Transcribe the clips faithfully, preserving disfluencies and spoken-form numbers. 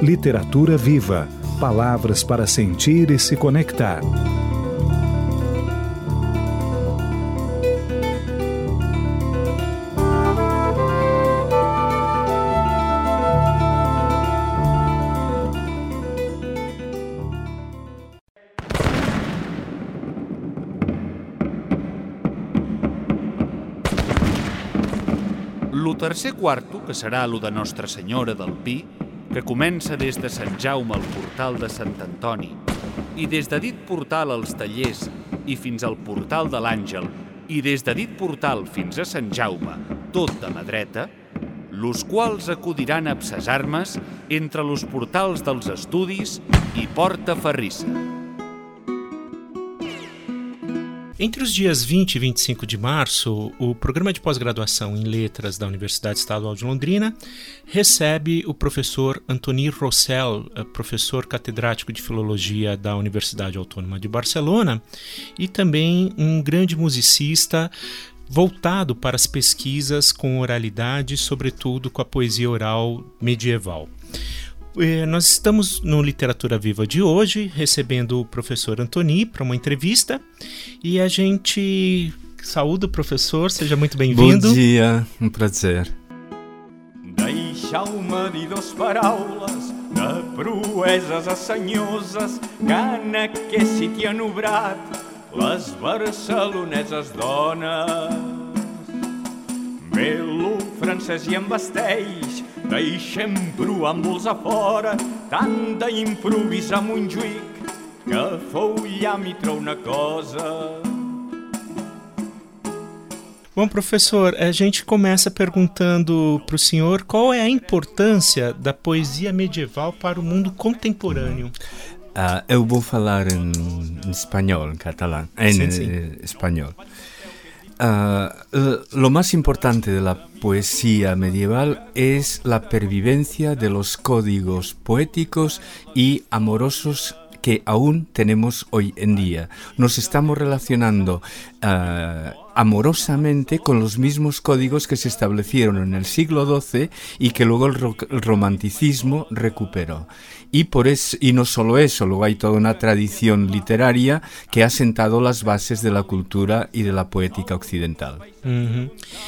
Literatura Viva. Palavras para sentir e se conectar. Lo tercer quarto, que serà lo de Nostra Senyora del Pi, que comença des de Sant Jaume al portal de Sant Antoni i des de dit portal als Tallers i fins al portal de l'Àngel i des de dit portal fins a Sant Jaume, tot de mà dreta, los quals acudiran a ses armes entre los portals dels estudis i Porta Ferrissa. Entre os dias vinte e vinte e cinco de março, o Programa de Pós-Graduação em Letras da Universidade Estadual de Londrina recebe o professor Antoni Rossell, professor catedrático de Filologia da Universidade Autônoma de Barcelona e também um grande musicista voltado para as pesquisas com oralidade, sobretudo com a poesia oral medieval. Nós estamos no Literatura Viva de hoje, recebendo o professor Antoni para uma entrevista e a gente saúda o professor, seja muito bem-vindo. Bom dia, um prazer. Deixau-me dir dos paraules de proeses assenyoses que en aquest siti han obrat les barceloneses dones. Ve lo francès i embasteix, deixem provar amb molts a fora, tant d'improvisar a Montjuïc, que fou llàmitra una cosa. Bom, professor, a gente começa perguntando para o senhor qual é a importância da poesia medieval para o mundo contemporâneo. Uh, eu vou falar em, em espanhol, em catalán, en sí, sí. eh, español. Uh, lo más importante de la poesía medieval es la pervivencia de los códigos poéticos y amorosos que aún tenemos hoy en día. Nos estamos relacionando uh, amorosamente con los mismos códigos que se establecieron en el siglo doce y que luego el, ro- el romanticismo recuperó. Y, por eso, y no solo eso, luego hay toda una tradición literaria que ha sentado las bases de la cultura y de la poética occidental. Uhum.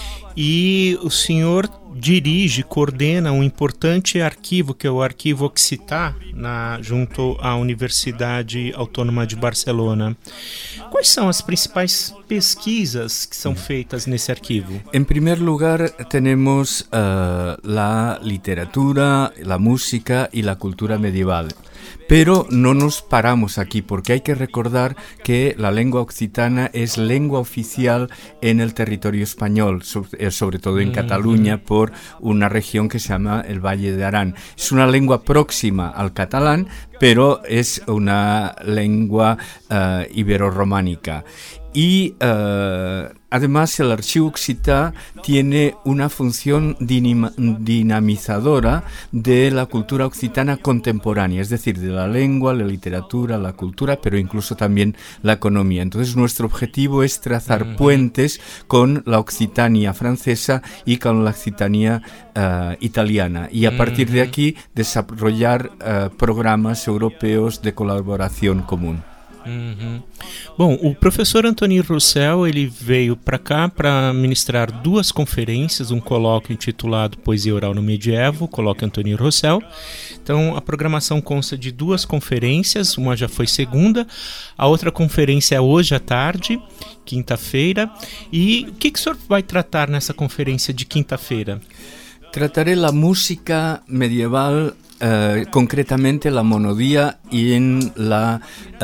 E o senhor dirige, coordena um importante arquivo, que é o Arquivo Occità, na, junto à Universidade Autônoma de Barcelona. Quais são as principais pesquisas que são feitas nesse arquivo? En primer lugar tenemos uh, la literatura, la música y la cultura medieval. Pero no nos paramos aquí porque hay que recordar que la lengua occitana es lengua oficial en el territorio español, sobre, sobre todo en Cataluña, por una región que se llama el Valle de Arán. Es una lengua próxima al catalán, pero es una lengua uh, ibero-románica. Y uh, además el archivo occità tiene una función dinam- dinamizadora de la cultura occitana contemporánea, es decir, de la lengua, la literatura, la cultura, pero incluso también la economía. Entonces nuestro objetivo es trazar uh-huh. puentes con la Occitania francesa y con la Occitania uh, italiana. Y a partir uh-huh. de aquí desarrollar uh, programas europeos de colaboración común. Uhum. Bom, o professor Antoni Rossell, ele veio para cá para ministrar duas conferências, um colóquio intitulado Poesia Oral no Medievo, colóquio Antoni Rossell. Então, a programação consta de duas conferências, uma já foi segunda, a outra conferência é hoje à tarde, quinta-feira. E o que, que o senhor vai tratar nessa conferência de quinta-feira? Trataré la música medieval, Uh, concretamente la monodía y en la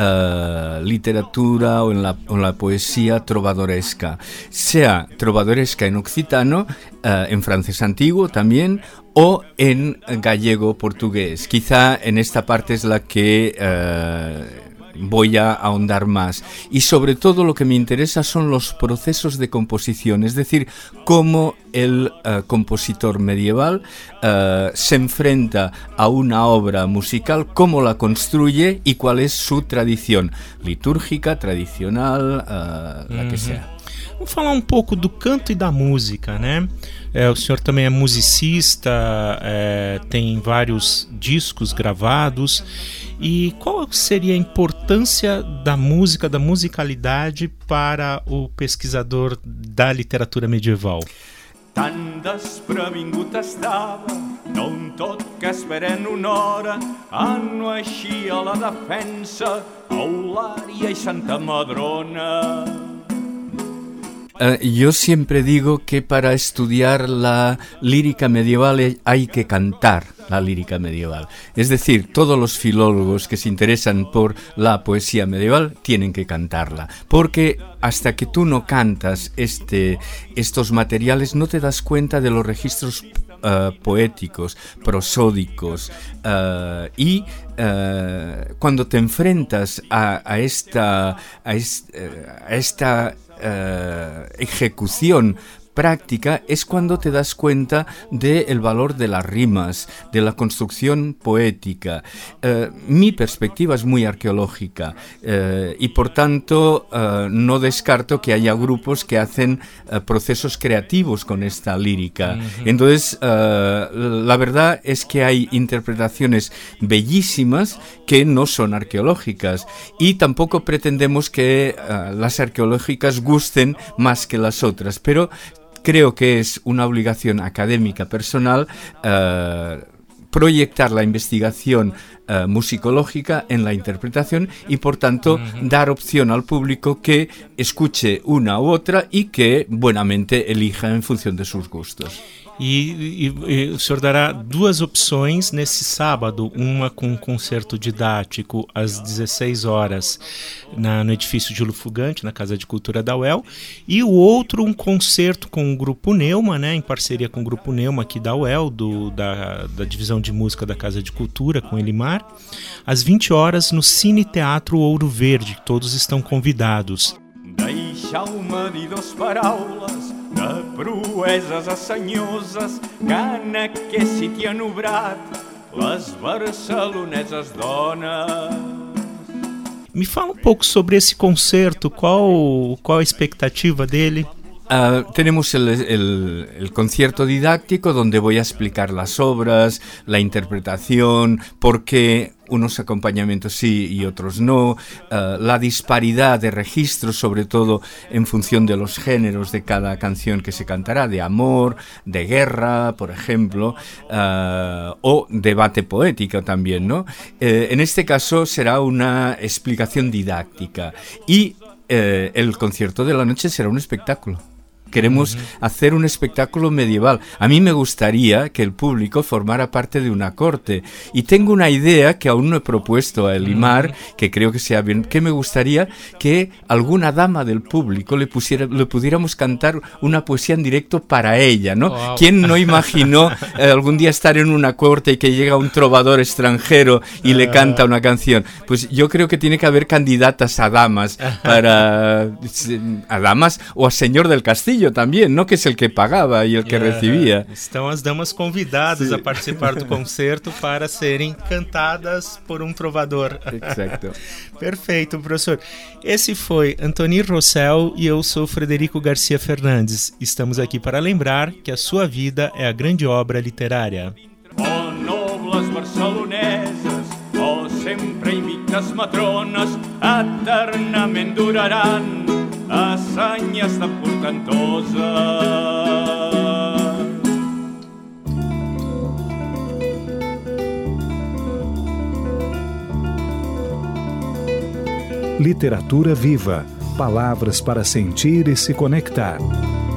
uh, literatura o en la, o en la poesía trovadoresca, sea trovadoresca en occitano, uh, en francés antiguo también, o en gallego portugués. Quizá en esta parte es la que uh, voy a ahondar más. Y sobre todo lo que me interesa son los procesos de composición, es decir, cómo el uh, compositor medieval uh, se enfrenta a una obra musical, cómo la construye y cuál es su tradición litúrgica, tradicional, uh, la que sea. Vamos falar um pouco do canto e da música, né? É, o senhor também é musicista, é, tem vários discos gravados. E qual seria a importància da música, da musicalidade para o pesquisador da literatura medieval? Tan desprevingut estava, d'un tot que esperen una hora, no així a la defensa, Eulària i Santa Madrona. Uh, yo siempre digo que para estudiar la lírica medieval hay que cantar la lírica medieval. Es decir, todos los filólogos que se interesan por la poesía medieval tienen que cantarla, porque hasta que tú no cantas este, estos materiales no te das cuenta de los registros Uh, poéticos, prosódicos, uh, y uh, cuando te enfrentas a, a esta, a, est, uh, a esta uh, ejecución práctica es cuando te das cuenta del valor de las rimas, de la construcción poética. Uh, mi perspectiva es muy arqueológica uh, y por tanto uh, no descarto que haya grupos que hacen uh, procesos creativos con esta lírica. Uh-huh. Entonces, uh, la verdad es que hay interpretaciones bellísimas que no son arqueológicas y tampoco pretendemos que uh, las arqueológicas gusten más que las otras, pero creo que es una obligación académica personal uh, proyectar la investigación uh, musicológica en la interpretación y por tanto uh-huh. dar opción al público que escuche una u otra y que buenamente elija en función de sus gustos. E, e, e o senhor dará duas opções nesse sábado, uma com um concerto didático às dezesseis horas na, no edifício Júlio Fugante, na Casa de Cultura da U E L, e o outro um concerto com o Grupo Neuma, né, em parceria com o Grupo Neuma aqui da U E L, do, da, da Divisão de Música da Casa de Cultura, com Elimar, às vinte horas no Cine Teatro Ouro Verde. Todos estão convidados. Deixau-me dir dos paraules de proeses assenyoses que en aquest sitio han obrat les barceloneses dones. Me fala um pouco sobre esse concerto, qual, qual a expectativa dele? Uh, tenemos el, el, el concierto didáctico donde voy a explicar las obras, la interpretación, por qué unos acompañamientos sí y otros no, uh, la disparidad de registros, sobre todo en función de los géneros de cada canción que se cantará, de amor, de guerra, por ejemplo, uh, o debate poético también, ¿no? Eh, en este caso será una explicación didáctica y eh, el concierto de la noche será un espectáculo. Queremos uh-huh. hacer un espectáculo medieval. A mí me gustaría que el público formara parte de una corte. Y tengo una idea que aún no he propuesto a Elimar, uh-huh. que creo que sea bien, que me gustaría que alguna dama del público le, pusiera, le pudiéramos cantar una poesía en directo para ella, ¿no? Wow. ¿Quién no imaginó eh, algún día estar en una corte y que llega un trovador extranjero y uh. le canta una canción? Pues yo creo que tiene que haber candidatas a damas, para a damas o a señor del castillo também, não que é o que pagava e o que yeah. recebia. Estão as damas convidadas Sim. a participar do concerto para serem cantadas por um trovador. Exato. Perfeito, professor. Esse foi Antonir Rossel e eu sou Frederico Garcia Fernandes. Estamos aqui para lembrar que a sua vida é a grande obra literária. Oh, nobles barceloneses, oh, sempre invictes matrones, eternament duraran hazañas tan portentoses. Literatura viva, palavras para sentir e se conectar.